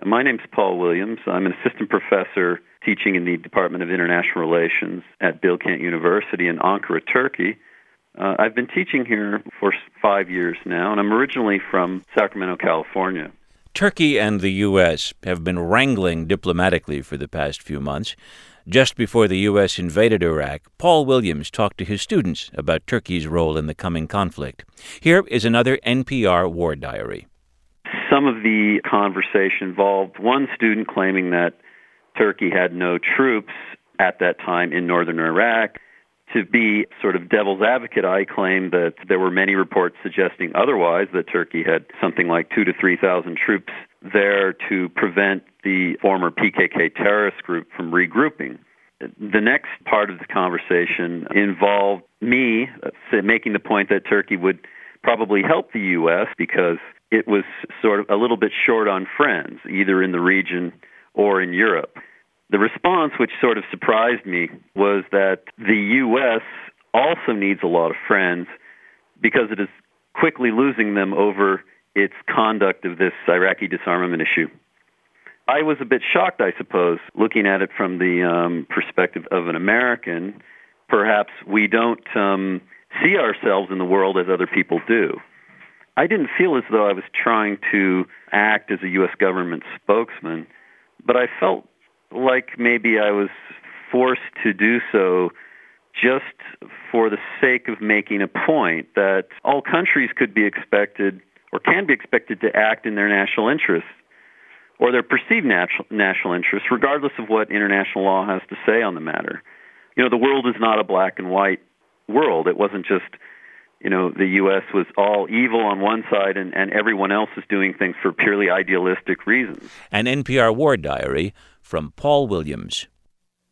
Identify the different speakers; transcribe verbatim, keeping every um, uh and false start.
Speaker 1: My name's Paul Williams. I'm an assistant professor teaching in the Department of International Relations at Bilkent University in Ankara, Turkey. Uh, I've been teaching here for five years now, and I'm originally from Sacramento, California.
Speaker 2: Turkey and the U S have been wrangling diplomatically for the past few months. Just before the U S invaded Iraq, Paul Williams talked to his students about Turkey's role in the coming conflict. Here is another N P R war diary.
Speaker 1: Some of the conversation involved one student claiming that Turkey had no troops at that time in northern Iraq. To be sort of devil's advocate, I claim that there were many reports suggesting otherwise, that Turkey had something like two to three thousand troops there to prevent the former P K K terrorist group from regrouping. The next part of the conversation involved me making the point that Turkey would probably help the U S because it was sort of a little bit short on friends, either in the region or in Europe. The response, which sort of surprised me, was that the U S also needs a lot of friends because it is quickly losing them over its conduct of this Iraqi disarmament issue. I was a bit shocked, I suppose, looking at it from the um, perspective of an American. Perhaps we don't um, see ourselves in the world as other people do. I didn't feel as though I was trying to act as a U S government spokesman, but I felt like maybe I was forced to do so just for the sake of making a point that all countries could be expected or can be expected to act in their national interests or their perceived natural, national interests, regardless of what international law has to say on the matter. You know, the world is not a black and white world. It wasn't just, you know, the U S was all evil on one side and, and everyone else is doing things for purely idealistic reasons.
Speaker 2: An N P R war diary from Paul Williams.